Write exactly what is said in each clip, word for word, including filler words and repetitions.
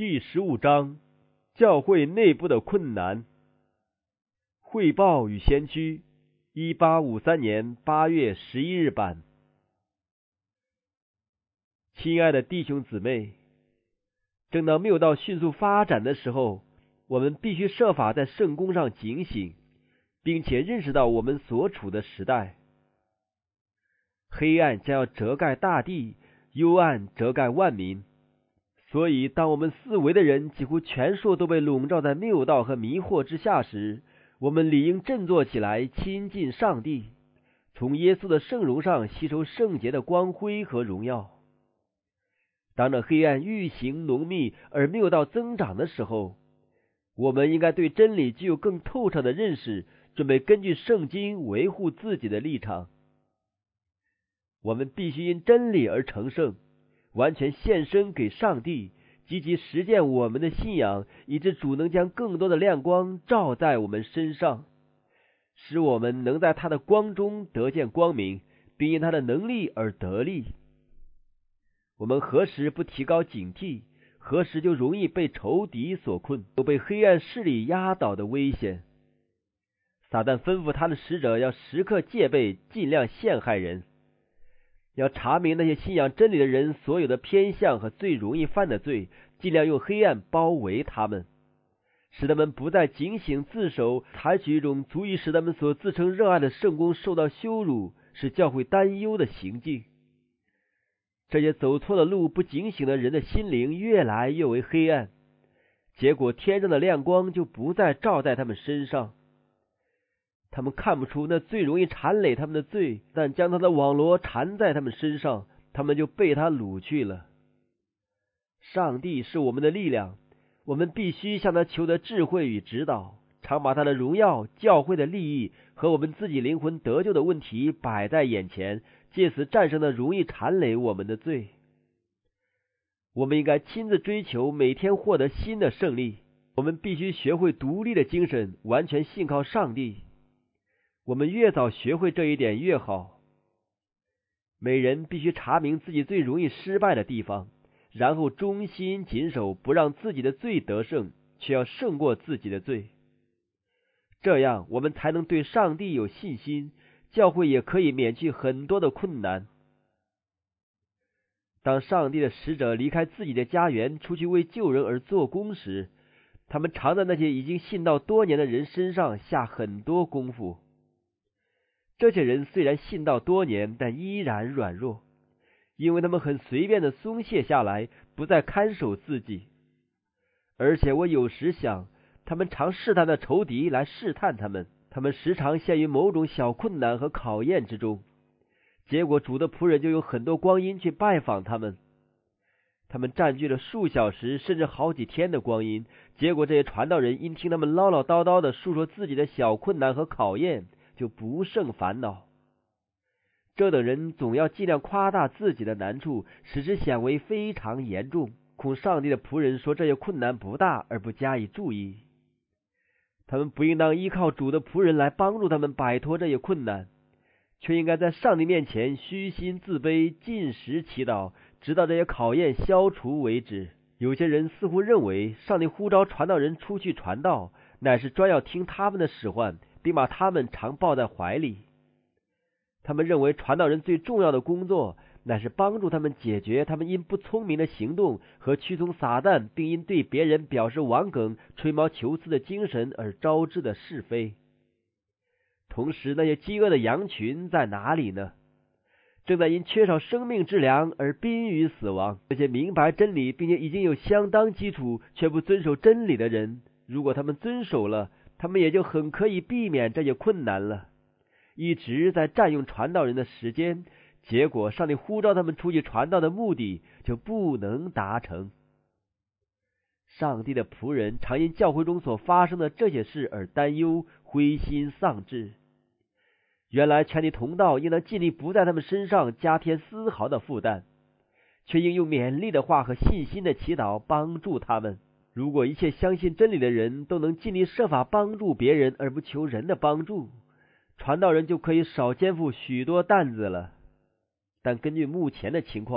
第十五章，教会内部的困难。汇报与先驱，一八五三年八月十一日版。亲爱的弟兄姊妹，正当谬道迅速发展的时候，我们必须设法在圣工上警醒，并且认识到我们所处的时代。黑暗将要遮盖大地，幽暗遮盖万民。所以当我们四围的人几乎全数都被笼罩在谬道和迷惑之下时，我们理应振作起来，亲近上帝，从耶稣的圣容上吸收圣洁的光辉和荣耀。当这黑暗愈行浓密而谬道增长的时候，我们应该对真理具有更透彻的认识，准备根据圣经维护自己的立场。我们必须因真理而成圣，完全献身给上帝，积极实践我们的信仰，以致主能将更多的亮光照在我们身上，使我们能在他的光中得见光明，并因他的能力而得力。我们何时不提高警惕，何时就容易被仇敌所困，有被黑暗势力压倒的危险。撒旦吩咐他的使者要时刻戒备，尽量陷害人，要查明那些信仰真理的人所有的偏向和最容易犯的罪，尽量用黑暗包围他们，使他们不再警醒自守，采取一种足以使他们所自称热爱的圣工受到羞辱，使教会担忧的行径。这些走错了路不警醒的人的心灵越来越为黑暗，结果天上的亮光就不再照在他们身上。他们看不出那最容易缠累他们的罪，但将他的网罗缠在他们身上，他们就被他掳去了。上帝是我们的力量，我们必须向他求得智慧与指导，常把他的荣耀、教会的利益和我们自己灵魂得救的问题摆在眼前，借此战胜那容易缠累我们的罪。我们应该亲自追求每天获得新的胜利，我们必须学会独立的精神，完全信靠上帝。我们越早学会这一点越好。每人必须查明自己最容易失败的地方，然后忠心谨守，不让自己的罪得胜，却要胜过自己的罪。这样我们才能对上帝有信心，教会也可以免去很多的困难。当上帝的使者离开自己的家园，出去为救人而做工时，他们常在那些已经信道多年的人身上下很多功夫。这些人虽然信道多年，但依然软弱，因为他们很随便的松懈下来，不再看守自己。而且我有时想，他们常试探的仇敌来试探他们，他们时常陷于某种小困难和考验之中，结果主的仆人就有很多光阴去拜访他们。他们占据了数小时甚至好几天的光阴，结果这些传道人因听他们唠唠叨叨的述说自己的小困难和考验，就不胜烦恼。这等人总要尽量夸大自己的难处，使之显为非常严重，恐上帝的仆人说这些困难不大而不加以注意。他们不应当依靠主的仆人来帮助他们摆脱这些困难，却应该在上帝面前虚心自卑，禁食祈祷，直到这些考验消除为止。有些人似乎认为上帝呼召传道人出去传道，乃是专要听他们的使唤，并把他们常抱在怀里。他们认为传道人最重要的工作乃是帮助他们解决他们因不聪明的行动和屈从撒旦，并因对别人表示顽梗、吹毛求疵的精神而招致的是非。同时，那些饥饿的羊群在哪里呢？正在因缺少生命之粮而濒于死亡。这些明白真理并且已经有相当基础却不遵守真理的人，如果他们遵守了，他们也就很可以避免这些困难了。一直在占用传道人的时间，结果上帝呼召他们出去传道的目的就不能达成。上帝的仆人常因教会中所发生的这些事而担忧、灰心丧志。原来全体同道应当尽力不在他们身上加添丝毫的负担，却应用勉励的话和信心的祈祷帮助他们。如果一切相信真理的人都能尽力设法帮助别人而不求人的帮助，传道人就可以少肩负许多担子了。但根据目前的情况，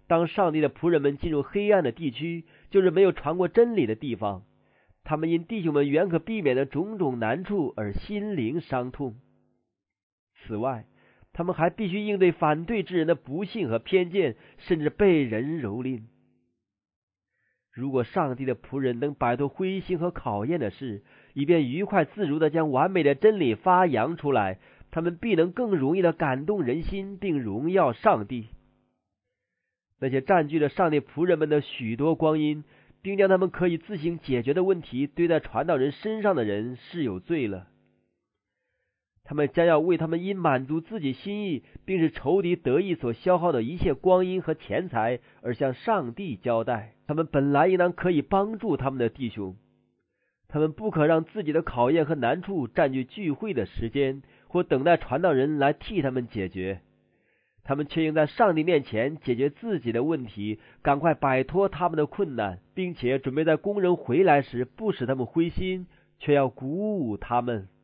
当上帝的仆人们进入黑暗的地区，就是没有传过真理的地方，他们因弟兄们原可避免的种种难处而心灵伤痛。此外，他们还必须应对反对之人的不幸和偏见，甚至被人蹂躏。如果上帝的仆人能摆脱灰心和考验的事，以便愉快自如地将完美的真理发扬出来，他们必能更容易地感动人心，并荣耀上帝。那些占据了上帝仆人们的许多光阴，并将他们可以自行解决的问题堆在传道人身上的人是有罪了。他们将要为他们因满足自己心意并使仇敌得意所消耗的一切光阴和钱财而向上帝交代。他们本来应当可以帮助他们的弟兄，他们不可让自己的考验和难处占据聚会的时间，或等待传道人来替他们解决。他们却应在上帝面前解决自己的问题，赶快摆脱他们的困难，并且准备在工人回来时不使他们灰心，却要鼓舞他们。